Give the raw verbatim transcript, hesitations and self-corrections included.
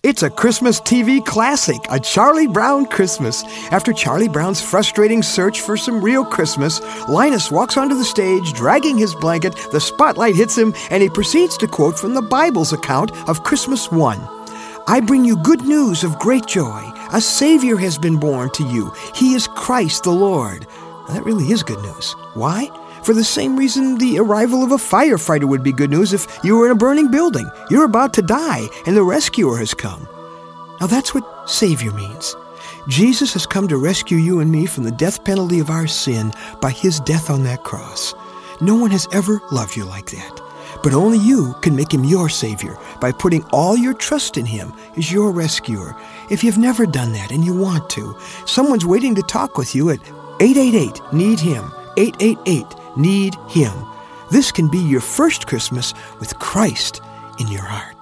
It's a Christmas T V classic, A Charlie Brown Christmas. After Charlie Brown's frustrating search for some real Christmas, Linus walks onto the stage, dragging his blanket, the spotlight hits him, and he proceeds to quote from the Bible's account of Christmas one. I bring you good news of great joy. A Savior has been born to you. He is Christ the Lord. Now, that really is good news. Why? For the same reason the arrival of a firefighter would be good news if you were in a burning building. You're about to die, and the rescuer has come. Now that's what Savior means. Jesus has come to rescue you and me from the death penalty of our sin by his death on that cross. No one has ever loved you like that. But only you can make him your Savior by putting all your trust in him as your rescuer. If you've never done that and you want to, someone's waiting to talk with you at eight eight eight, need him, eight eight eight, need him. This can be your first Christmas with Christ in your heart.